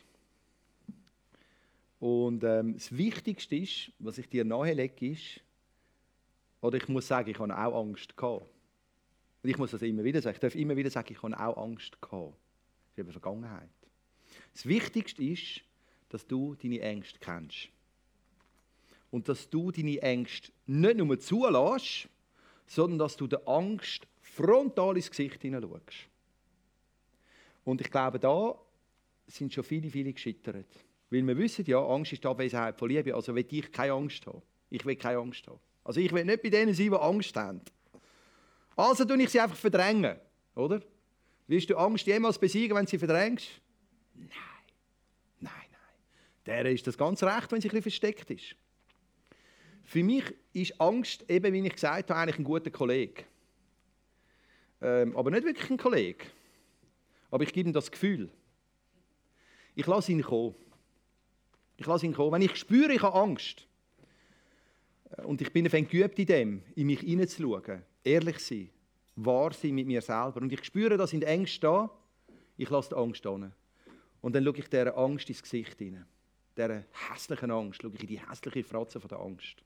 Und ähm, das Wichtigste ist, was ich dir nahelege, ist, oder ich muss sagen, ich habe auch Angst gehabt. Und ich muss das immer wieder sagen. Ich darf immer wieder sagen, ich habe auch Angst gehabt. Das ist eben Vergangenheit. Das Wichtigste ist, dass du deine Ängste kennst. Und dass du deine Ängste nicht nur zulässt, sondern dass du der Angst frontal ins Gesicht hineinschaust. Und ich glaube, da sind schon viele, viele gescheitert. Weil wir wissen ja, Angst ist die Abwesenheit von Liebe. Also will ich keine Angst haben. Ich will keine Angst haben. Also ich will nicht bei denen sein, die Angst haben. Also tue ich sie einfach verdrängen. Oder? Willst du Angst jemals besiegen, wenn du sie verdrängst? Nein. Nein, nein. Der ist das ganz recht, wenn sie ein bisschen versteckt ist. Für mich ist Angst, eben wie ich gesagt habe, eigentlich ein guter Kollege. Ähm, aber nicht wirklich ein Kollege. Aber ich gebe ihm das Gefühl. Ich lasse ihn kommen. Ich lasse ihn kommen. Wenn ich spüre, ich habe Angst, und ich bin ein geübt in dem, in mich hineinzuschauen, ehrlich sein, wahr sein mit mir selber, und ich spüre, da sind Ängste da, ich lasse die Angst hin. Und dann schaue ich dieser Angst ins Gesicht hinein. Dieser hässlichen Angst, schaue ich in die hässliche Fratze von der Angst.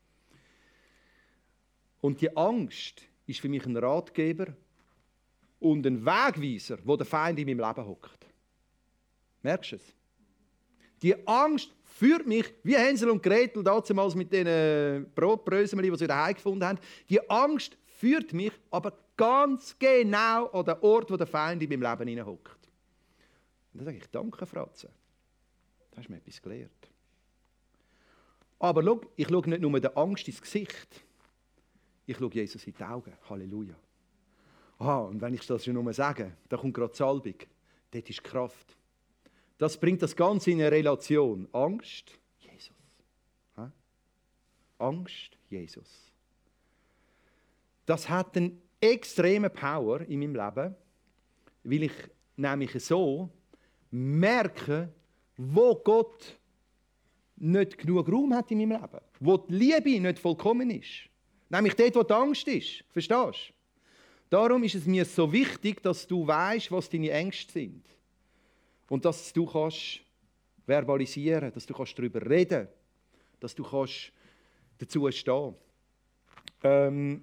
Und die Angst ist für mich ein Ratgeber und ein Wegweiser, wo der Feind in meinem Leben hockt. Merkst du es? Die Angst führt mich, wie Hänsel und Gretel damals mit den Brotbröseln, die sie daheim gefunden haben. Die Angst führt mich aber ganz genau an den Ort, wo der Feind in meinem Leben hineinhockt. Und dann sage ich, danke, Fratze. Da hast du mir etwas gelernt. Aber schau, ich schaue nicht nur der Angst ins Gesicht. Ich schaue Jesus in die Augen. Halleluja. Ah, und wenn ich das schon nur sage, da kommt gerade die Salbung. Dort ist Kraft. Das bringt das Ganze in eine Relation. Angst, Jesus. Ha? Angst, Jesus. Das hat eine extreme Power in meinem Leben, weil ich nämlich so merke, wo Gott nicht genug Raum hat in meinem Leben. Wo die Liebe nicht vollkommen ist. Nämlich dort, wo die Angst ist. Verstehst du? Darum ist es mir so wichtig, dass du weißt, was deine Ängste sind. Und dass du kannst verbalisieren, dass du kannst darüber reden, dass du kannst dazu stehen. Ähm,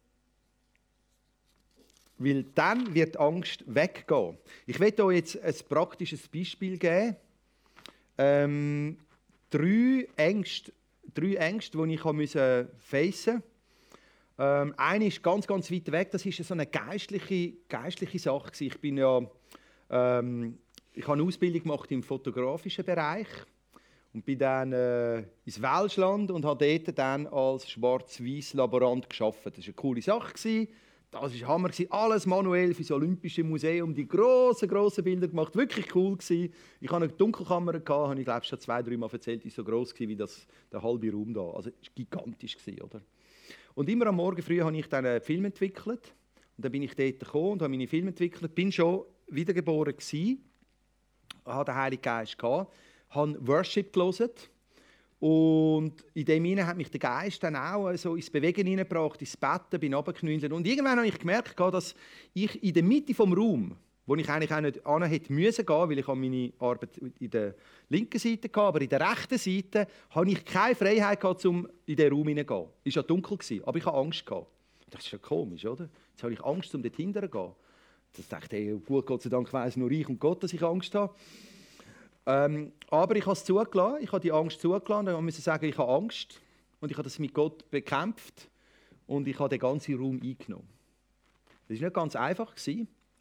weil dann wird die Angst weggehen. Ich werde euch jetzt ein praktisches Beispiel geben. Ähm, drei Ängste, drei Ängste, die ich facen musste. Ähm, eine ist ganz, ganz weit weg. Das ist so eine geistliche, geistliche Sache. Ich bin ja, ähm, ich habe eine Ausbildung gemacht im fotografischen Bereich und bin dann äh, ins Welschland und habe dort dann als Schwarz-Weiß-Laborant gearbeitet. Das war eine coole Sache. Das war Hammer. Alles manuell für das Olympische Museum. Die grossen, grossen Bilder gemacht. Wirklich cool. Ich hatte eine Dunkelkamera, habe ich glaube schon zwei, drei Mal erzählt, die so gross war wie das, der halbe Raum da. Also es war gigantisch, oder? Und immer am Morgen früh habe ich dann einen Film entwickelt. Und dann bin ich dort gekommen und habe meine Filme entwickelt. Bin schon wiedergeboren gewesen. Hatte den Heiligen Geist gehabt. Habe Worship gelesen. Und in dem hinein hat mich der Geist dann auch so ins Bewegen hineingebracht, ins Betten, bin runtergeknüllt. Und irgendwann habe ich gemerkt, dass ich in der Mitte des Raums, wo ich eigentlich auch nicht hin hätte müssen gehen, weil ich meine Arbeit in der linken Seite hatte, aber in der rechten Seite hatte ich keine Freiheit gehabt, um in den Raum hineinzugehen. Es war ja dunkel, aber ich hatte Angst. Das ist ja komisch, oder? Jetzt habe ich Angst, um dort hinten zu gehen. Das dachte ich, hey, gut, Gott sei Dank weiss nur ich und Gott, dass ich Angst habe. Ähm, aber ich habe es zugelassen, ich habe die Angst zugelassen, dann musste ich sagen, ich habe Angst und ich habe das mit Gott bekämpft und ich habe den ganzen Raum eingenommen. Das war nicht ganz einfach. Es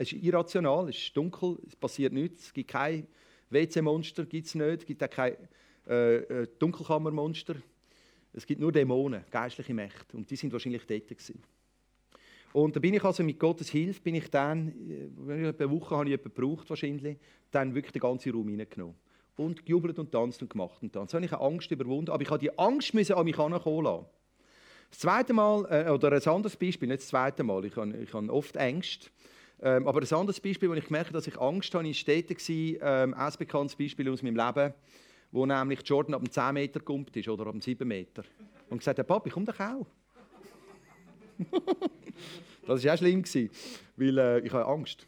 es ist irrational, es ist dunkel, es passiert nichts, es gibt kein W C-Monster, gibt's nicht, es gibt auch kein äh, äh, Dunkelkammermonster. Es gibt nur Dämonen, geistliche Mächte, und die sind wahrscheinlich dort gewesen. Und da bin ich also mit Gottes Hilfe, bin ich dann, eine Woche habe ich jemanden gebraucht wahrscheinlich, dann wirklich den ganzen Raum reingenommen. Und gejubelt und tanzt und gemacht und tanzt. So habe ich eine Angst überwunden, aber ich habe die Angst müssen an mich herankommen lassen. Das zweite Mal, äh, oder ein anderes Beispiel, nicht das zweite Mal, ich habe, ich habe oft Ängste, ähm, aber ein anderes Beispiel, wo ich gemerkt habe, dass ich Angst habe, war Städte, ähm, ein bekanntes Beispiel aus meinem Leben, wo nämlich Jordan ab dem zehn Meter gekommen ist oder ab dem sieben Meter. Und gesagt hat, Papi, komm doch auch. Das war auch schlimm, weil äh, ich habe Angst.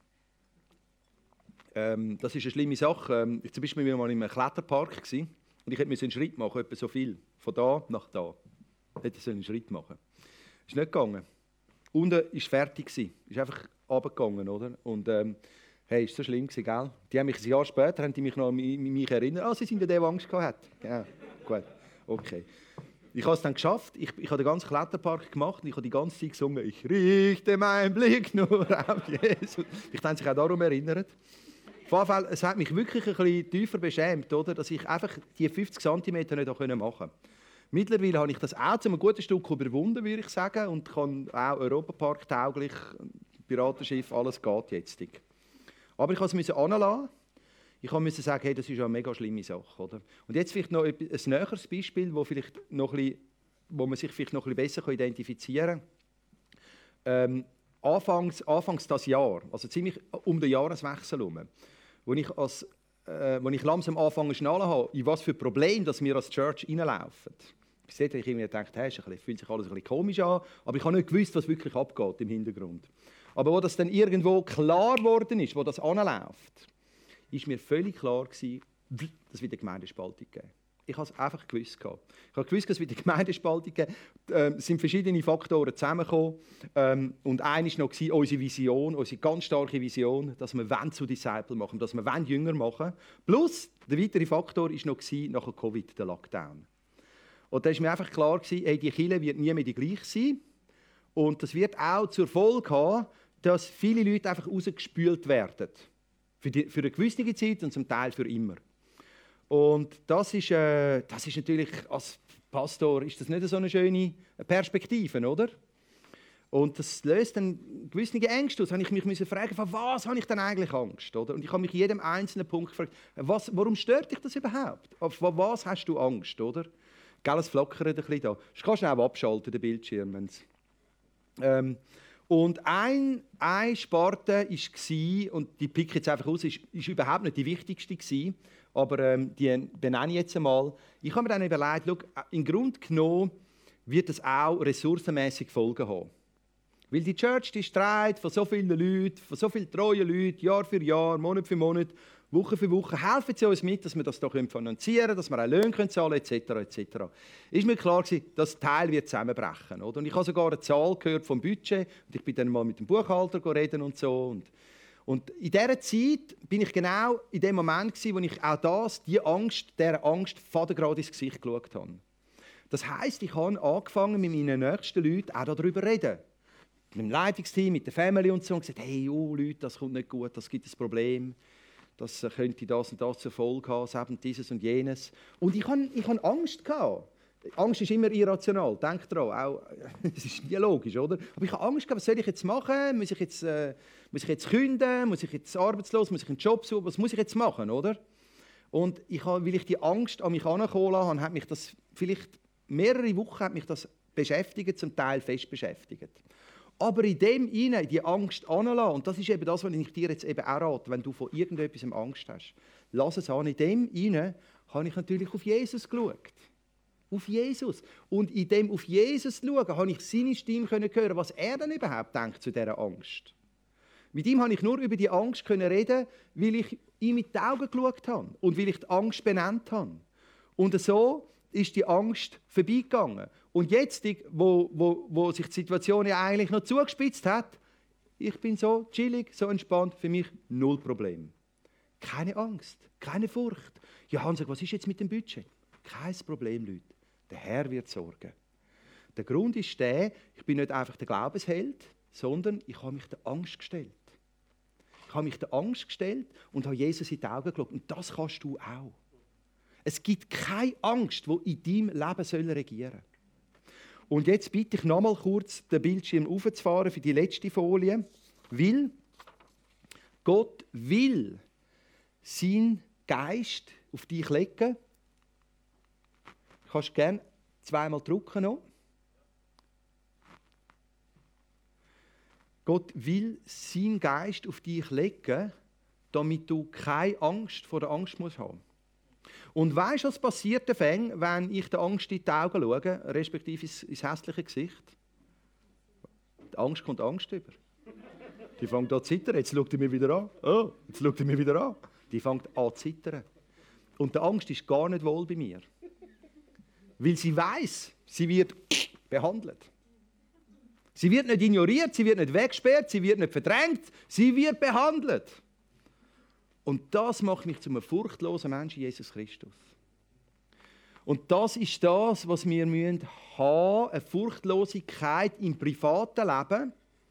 Ähm, das ist eine schlimme Sache. Ähm, ich zum Beispiel war mal in einem Kletterpark gewesen, und ich musste einen Schritt machen, etwa so viel. Von da nach da. Ich hätte einen Schritt machen. Ist nicht gegangen. Unten war es fertig. Ist einfach runtergegangen, oder? Und ähm, hey, ist so schlimm gewesen, gell? Die haben mich ein Jahr später haben die mich noch an mich erinnert. Ah, sie sind der, der Angst gehabt. Ja, gut. Okay. Ich habe es dann geschafft. Ich, ich habe den ganzen Kletterpark gemacht und ich habe die ganze Zeit gesungen. Ich richte meinen Blick nur auf Jesus. Ich habe sich auch darum erinnert. Auf jeden Fall, es hat mich wirklich ein bisschen tiefer beschämt, oder, dass ich einfach die fünfzig Zentimeter nicht machen konnte. Mittlerweile habe ich das auch zu einem guten Stück überwunden, würde ich sagen, und kann auch Europapark tauglich, Piratenschiff, alles geht jetzt. Aber ich musste es anlassen. Ich musste sagen, hey, das ist eine mega schlimme Sache. Oder? Und jetzt vielleicht noch ein näheres Beispiel, wo, vielleicht noch ein bisschen, wo man sich vielleicht noch ein bisschen besser identifizieren kann. Ähm, anfangs, anfangs das Jahr, also ziemlich um den Jahreswechsel herum, wo ich, als, äh, wo ich langsam anfange zu schnallen habe, in was für Probleme dass wir als Church reinlaufen. Bis dahin habe ich irgendwie gedacht, hey, es fühlt sich alles ein bisschen komisch an, aber ich habe nicht gewusst, was wirklich abgeht im Hintergrund. Aber wo das dann irgendwo klar geworden ist, wo das anläuft, ist mir völlig klar gewesen, dass es wieder Gemeindespaltung geben. Ich habe es einfach gewusst. Ich habe gewusst, dass es wieder Gemeindespaltung geben. Ähm, es sind verschiedene Faktoren zusammengekommen. Ähm, und eine war noch unsere Vision, unsere ganz starke Vision, dass wir zu Disciples machen, dass wir Jünger machen. Plus, der weitere Faktor war noch nach Covid, der Lockdown. Und da war mir einfach klar, hey, die Kirche wird nie mehr die gleiche sein. Und das wird auch zur Folge haben, dass viele Leute einfach rausgespült werden. Für, die, für eine gewisse Zeit und zum Teil für immer. Und das ist, äh, das ist natürlich, als Pastor ist das nicht so eine schöne Perspektive, oder? Und das löst dann gewisse Ängste aus. Ich mich müssen fragen, von was habe ich denn eigentlich Angst? Oder? Und ich habe mich in jedem einzelnen Punkt gefragt, was, warum stört dich das überhaupt? Von was hast du Angst? Oder? Gell, es flackert ein bisschen da. Du kannst auch abschalten, den Bildschirm. Wenn's ähm, Und ein, eine Sparte war, und die picke jetzt einfach aus, ist, ist überhaupt nicht die wichtigste gewesen, aber ähm, die benenne ich jetzt einmal. Ich habe mir dann überlegt, schau, im Grunde genommen wird es auch ressourcenmässig Folgen haben. Weil die Church, die streit von so vielen Leuten, von so vielen treuen Leuten, Jahr für Jahr, Monat für Monat, Woche für Woche, helfen sie uns mit, dass wir das hier finanzieren können, dass wir auch Löhne zahlen können, et cetera et cetera. Ist mir klar gewesen, das Teil wird zusammenbrechen. Oder? Und ich habe sogar eine Zahl gehört vom Budget und ich bin dann mal mit dem Buchhalter reden und so. Und, und in dieser Zeit bin ich genau in dem Moment gewesen, wo ich auch das, die Angst, dieser Angst fadengrad ins Gesicht geschaut habe. Das heisst, ich habe angefangen, mit meinen nächsten Leuten auch darüber zu reden. Mit dem Leitungsteam, mit der Family und so. Und gesagt, hey, oh, Leute, das kommt nicht gut, das gibt ein Problem. Das könnte das und das zur Folge haben, das eben dieses und jenes. Und ich hatte ich Angst gehabt. Angst ist immer irrational, denkt daran. Auch, es ist nie logisch, oder? Aber ich habe Angst gehabt, was soll ich jetzt machen? Muss ich jetzt, äh, muss ich jetzt kündigen? Muss ich jetzt arbeitslos? Muss ich einen Job suchen? Was muss ich jetzt machen, oder? Und ich habe, weil ich die Angst an mich herankommen lassen habe, hat mich das vielleicht mehrere Wochen hat mich das beschäftigt, zum Teil fest beschäftigt. Aber in dem hinein die Angst anlassen, und das ist eben das, was ich dir jetzt eben auch rate, wenn du von irgendetwas Angst hast, lass es an. In dem hinein habe ich natürlich auf Jesus geschaut. Auf Jesus. Und in dem auf Jesus schauen, habe ich seine Stimme hören, was er dann überhaupt denkt zu dieser Angst. Mit ihm konnte ich nur über die Angst reden, weil ich ihm mit den Augen geschaut habe und weil ich die Angst benannt habe. Und so ist die Angst vorbeigegangen. Und jetzt, wo, wo, wo sich die Situation ja eigentlich noch zugespitzt hat, ich bin so chillig, so entspannt, für mich null Problem. Keine Angst, keine Furcht. Ja, Hans, was ist jetzt mit dem Budget? Kein Problem, Leute. Der Herr wird sorgen. Der Grund ist der, ich bin nicht einfach der Glaubensheld, sondern ich habe mich der Angst gestellt. habe mich der Angst gestellt und habe Jesus in die Augen geschaut. Und das kannst du auch. Es gibt keine Angst, die in deinem Leben soll regieren soll. Und jetzt bitte ich noch mal kurz den Bildschirm aufzufahren für die letzte Folie. Weil Gott will seinen Geist auf dich legen. Du kannst gerne zweimal drücken noch. Gott will seinen Geist auf dich legen, damit du keine Angst vor der Angst musst haben. Und weißt du, was passiert, wenn ich der Angst in die Augen schaue, respektive ins, ins hässliche Gesicht? Die Angst kommt Angst über. Die fängt an zu zittern. Jetzt schaut er mich wieder an. Oh, jetzt schaut er mich wieder an. Die fängt an zu zittern. Und die Angst ist gar nicht wohl bei mir. Weil sie weiß, sie wird behandelt. Sie wird nicht ignoriert, sie wird nicht weggesperrt, sie wird nicht verdrängt, sie wird behandelt. Und das macht mich zu einem furchtlosen Menschen, Jesus Christus. Und das ist das, was wir müssen haben, eine Furchtlosigkeit im privaten Leben,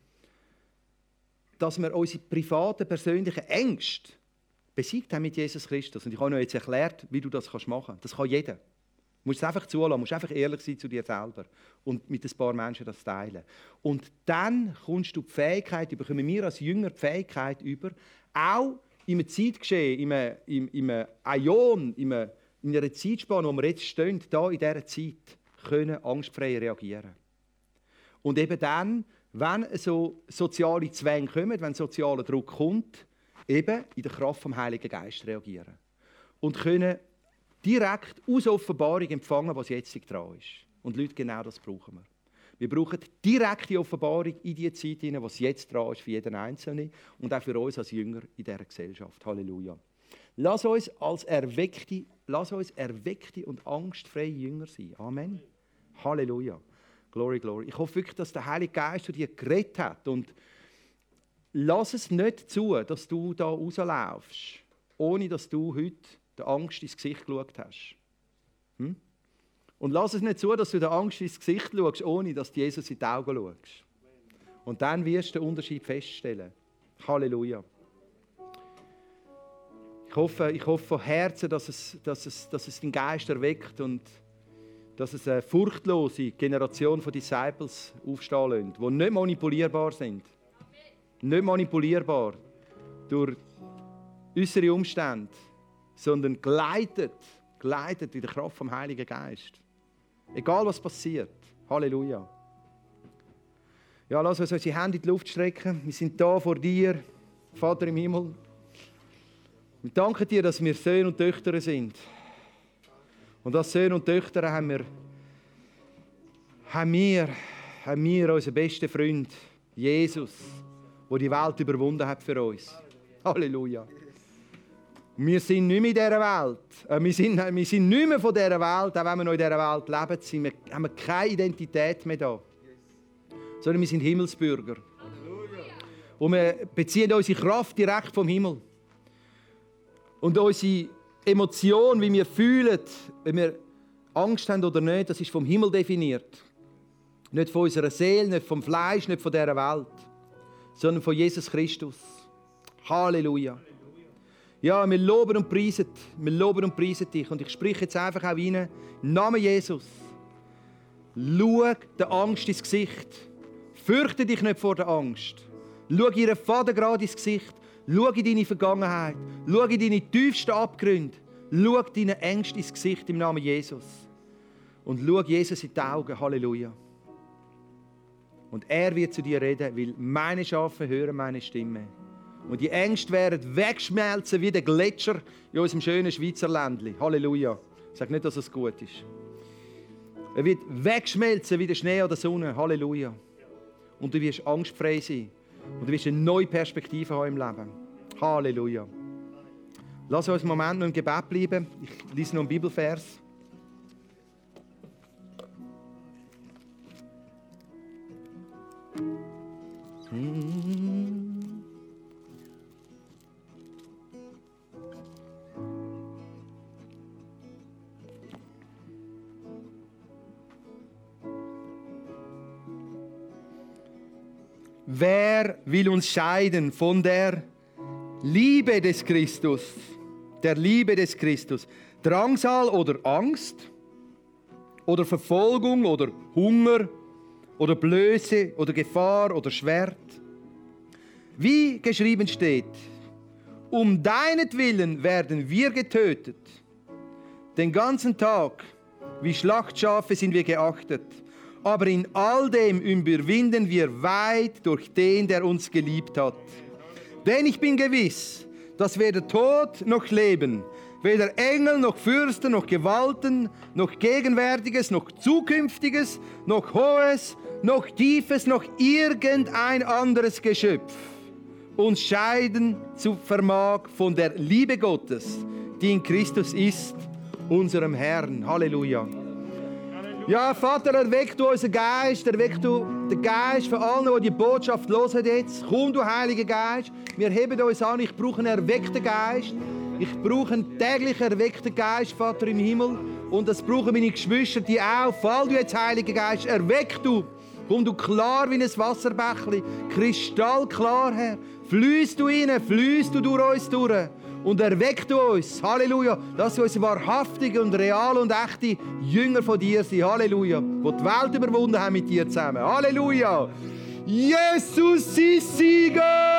dass wir unsere privaten, persönlichen Ängste besiegt haben mit Jesus Christus. Und ich habe euch jetzt erklärt, wie du das machen kannst. Das kann jeder. Du musst es einfach zulassen, du musst einfach ehrlich sein zu dir selber und mit ein paar Menschen das teilen. Und dann kommst du die Fähigkeit, bekommen wir als Jünger die Fähigkeit über, auch in einem Zeitgeschehen, in einem, in einem Aion, in, einem, in einer Zeitspanne, wo wir jetzt stehen, da in dieser Zeit, können angstfrei reagieren. Und eben dann, wenn so soziale Zwänge kommen, wenn sozialer Druck kommt, eben in der Kraft vom Heiligen Geist reagieren. Und können direkt aus Offenbarung empfangen, was jetzt dran ist. Und Leute, genau das brauchen wir. Wir brauchen direkte Offenbarung in die Zeit hinein, was jetzt dran ist für jeden Einzelnen und auch für uns als Jünger in dieser Gesellschaft. Halleluja. Lass uns als erweckte, lass uns erweckte und angstfreie Jünger sein. Amen. Halleluja. Glory, glory. Ich hoffe wirklich, dass der Heilige Geist zu dir geredet hat. Und lass es nicht zu, dass du da rauslaufst, ohne dass du heute der Angst ins Gesicht geschaut hast. Hm? Und lass es nicht zu, dass du der Angst ins Gesicht schaust, ohne dass du Jesus in die Augen schaust. Und dann wirst du den Unterschied feststellen. Halleluja. Ich hoffe, ich hoffe von Herzen, dass es, dass es, dass es den Geist erweckt und dass es eine furchtlose Generation von Disciples aufstehen lässt, die nicht manipulierbar sind. Nicht manipulierbar durch äußere Umstände, sondern geleitet, geleitet in der Kraft vom Heiligen Geist. Egal was passiert. Halleluja. Ja, lass uns unsere Hände in die Luft strecken. Wir sind da vor dir, Vater im Himmel. Wir danken dir, dass wir Söhne und Töchter sind. Und als Söhne und Töchter haben wir, haben wir, haben wir unseren besten Freund, Jesus, der die Welt überwunden hat für uns. Halleluja. Wir sind nicht mehr in dieser Welt. Wir sind, wir sind nicht mehr von dieser Welt, auch wenn wir noch in dieser Welt leben, sind wir, haben wir keine Identität mehr da. Sondern wir sind Himmelsbürger. Und wir beziehen unsere Kraft direkt vom Himmel. Und unsere Emotion, wie wir fühlen, wenn wir Angst haben oder nicht, das ist vom Himmel definiert. Nicht von unserer Seele, nicht vom Fleisch, nicht von dieser Welt, sondern von Jesus Christus. Halleluja. Ja, wir loben und preisen, wir loben und preisen dich. Und ich spreche jetzt einfach auch rein, im Namen Jesus. Schau der Angst ins Gesicht. Fürchte dich nicht vor der Angst. Schau ihren Vater gerade ins Gesicht. Schau in deine Vergangenheit. Schau in deine tiefsten Abgründe. Schau deinen Ängsten ins Gesicht im Namen Jesus. Und schau Jesus in die Augen. Halleluja. Und er wird zu dir reden, weil meine Schafe hören meine Stimme. Und die Ängste werden wegschmelzen wie der Gletscher in unserem schönen Schweizer Ländli. Halleluja. Ich sage nicht, dass es gut ist. Er wird wegschmelzen wie der Schnee an der Sonne. Halleluja. Und du wirst angstfrei sein. Und du wirst eine neue Perspektive haben im Leben. Halleluja. Lass uns einen Moment noch im Gebet bleiben. Ich lese noch einen Bibelvers. Hm. Wer will uns scheiden von der Liebe des Christus, der Liebe des Christus. Drangsal oder Angst oder Verfolgung oder Hunger oder Blöße oder Gefahr oder Schwert. Wie geschrieben steht, um deinetwillen werden wir getötet. Den ganzen Tag, wie Schlachtschafe sind wir geachtet. Aber in all dem überwinden wir weit durch den, der uns geliebt hat. Denn ich bin gewiss, dass weder Tod noch Leben, weder Engel noch Fürsten noch Gewalten, noch Gegenwärtiges, noch Zukünftiges, noch Hohes, noch Tiefes, noch irgendein anderes Geschöpf uns scheiden zu vermag von der Liebe Gottes, die in Christus ist, unserem Herrn. Halleluja. Ja, Vater, erweck du unseren Geist, erweck du den Geist von allen, die die Botschaft hören jetzt. Komm, du Heiliger Geist, wir heben uns an, ich brauche einen erweckten Geist. Ich brauche einen täglich erweckten Geist, Vater im Himmel. Und das brauchen meine Geschwister, die auch. Fall du jetzt, Heiliger Geist, erweck du. Komm du klar wie ein Wasserbächli, kristallklar, Herr. Fließt du rein, fließt du durch uns durch. Und erweck du uns, Halleluja, dass wir uns wahrhaftige und reale und echte Jünger von dir sind, Halleluja, die die Welt überwunden haben mit dir zusammen, Halleluja. Jesus ist Sieger!